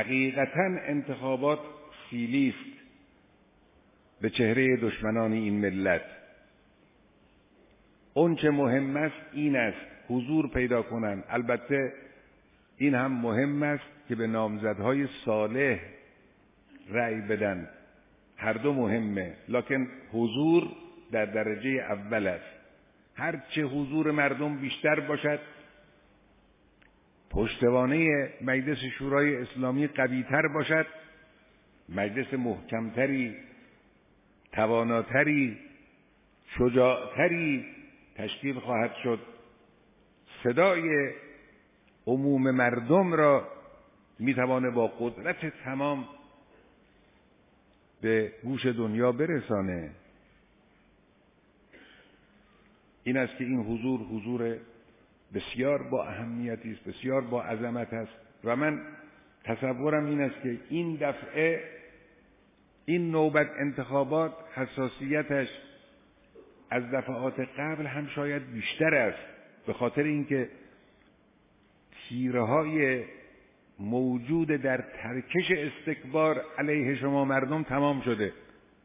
حقیقتاً انتخابات سیلی است به چهره دشمنان این ملت. اون چه مهم است این است حضور پیدا کنند. البته این هم مهم است که به نامزدهای صالح رأی بدن، هر دو مهمه، لکن حضور در درجه اول است. هرچه حضور مردم بیشتر باشد، پشتوانه مجلس شورای اسلامی قوی‌تر باشد، مجلس محکمتری، تواناتری، شجاعتری تشکیل خواهد شد. صدای عموم مردم را میتوانه با قدرت تمام به گوش دنیا برسانه. این است که این حضور بسیار با اهمیتی است، بسیار با عظمت است و من تصورم این است که این دفعه این نوبت انتخابات حساسیتش از دفعات قبل هم شاید بیشتر است، به خاطر اینکه تیرهای موجود در ترکش استکبار علیه شما مردم تمام شده.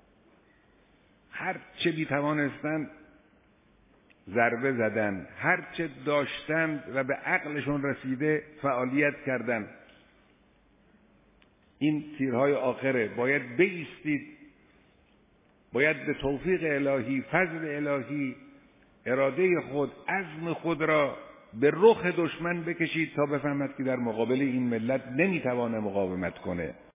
هر چه بی توانستند ضربه زدن، هر چه داشتند و به عقلشون رسیده فعالیت کردند. این تیرهای آخره. باید بایستید، باید به توفیق الهی، فضل الهی، اراده خود، عزم خود را به رخ دشمن بکشید تا بفهمد که در مقابل این ملت نمیتوانه مقاومت کنه.